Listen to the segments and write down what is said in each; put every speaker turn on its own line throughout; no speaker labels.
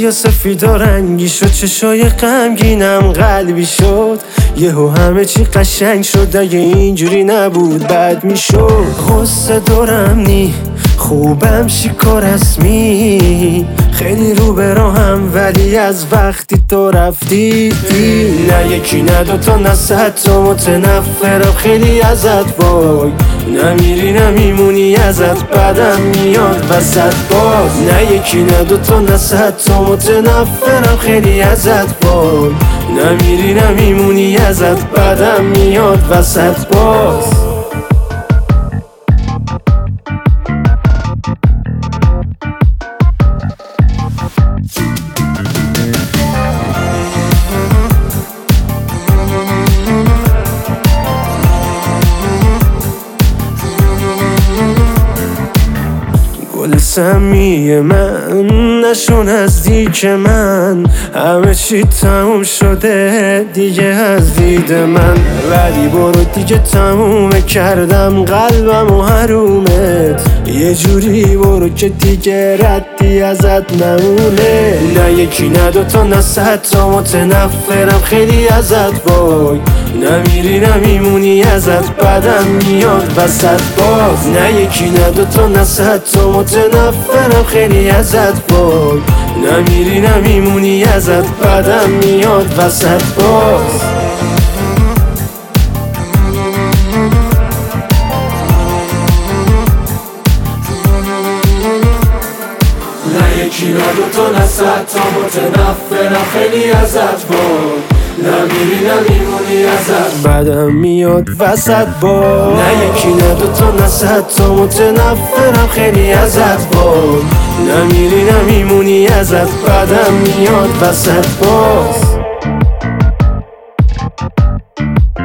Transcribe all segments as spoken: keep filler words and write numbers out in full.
سیاه سفید و رنگی شد، چشای غمگینم قلبی شد. یهو همه چی قشنگ شد، اگه اینجوری نبود بد میشد. غصه دارم نی خوبم شیکا رسمی، خیلی رو به راهم ولی از وقتی تو رفتی. نه یکی نه دوتا نه صد تا متنفرم خیلی ازت، وای نمیری نمیمونی ازت، بدم میاد وسط باز. نه یکی نه دوتا نه صد تا متنفرم خیلی ازت، وای نمیری نمیمونی ازت، بدم میاد وسط باز. گل سمی من نشو نزدیک من، همه چی تموم شده دیگه از دید من. ولی برو دیگه تمومه کردم قلبم و حرومت، یه جوری برو که دیگه ردی ازت نمونه. نه یکی نه دوتا نه صد تا متنفرم خیلی ازت، وای نمیری نمیمونی ازت، بدم میاد وسط باز. نه یکی نه دوتا نه صد تا متنفرم خیلی ازت، وای نمیری نمیمونی ازت، بدم میاد وسط باز. نه یکی نه دوتا نه صد تا متنفرم خیلی ازت، وای نمیری نمیمونی ازت، بدم میاد وسط باز. نه یکی نه دوتا نه صد تا متنفرم خیلی ازت، وای نمیری نمیمونی ازت، بدم میاد وسط باز.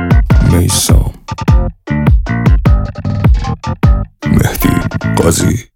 میثم مهدی قاضی.